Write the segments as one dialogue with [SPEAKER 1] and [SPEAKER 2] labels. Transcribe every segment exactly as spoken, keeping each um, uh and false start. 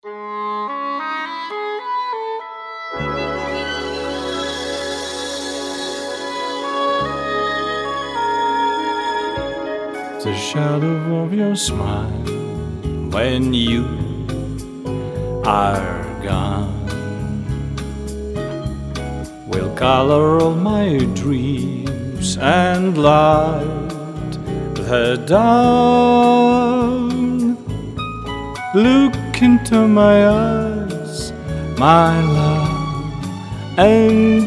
[SPEAKER 1] The shadow of your smile when you are gone will color all my dreams and light the dawn. Look into my eyes, my love, and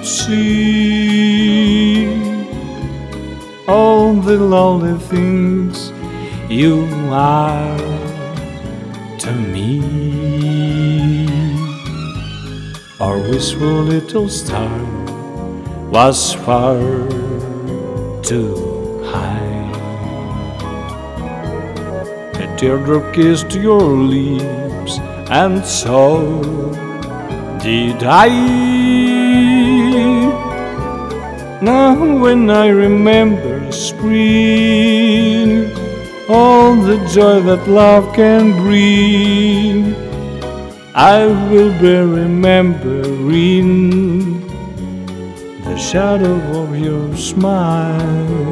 [SPEAKER 1] see all the lovely things you are to me. Our wistful little star was far too high. A teardrop kissed your lips, and so did I. Now when I remember spring, all the joy that love can bring, I will be remembering the shadow of your smile.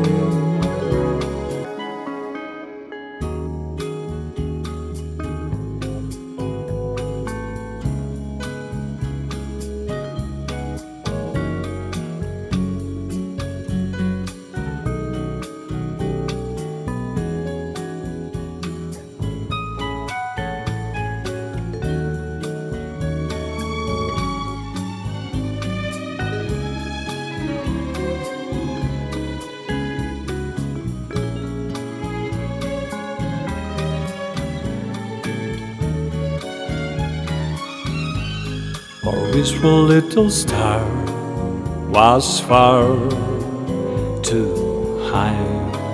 [SPEAKER 1] Our wistful little star was far too high.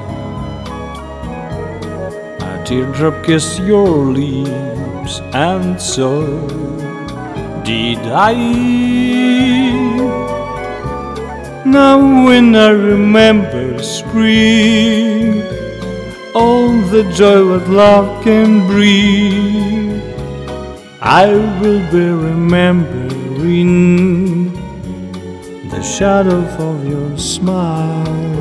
[SPEAKER 1] A teardrop kissed your lips, and so did I. Now when I remember spring, all the joy that love can bring, I will be remembering the shadow of your smile.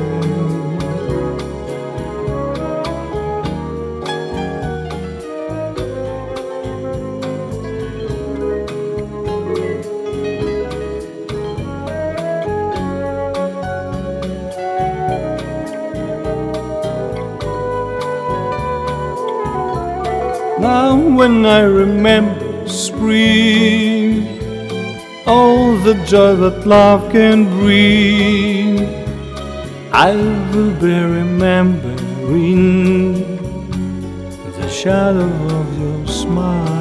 [SPEAKER 1] Now when I remember spring, all the joy that love can bring, I will be remembering the shadow of your smile.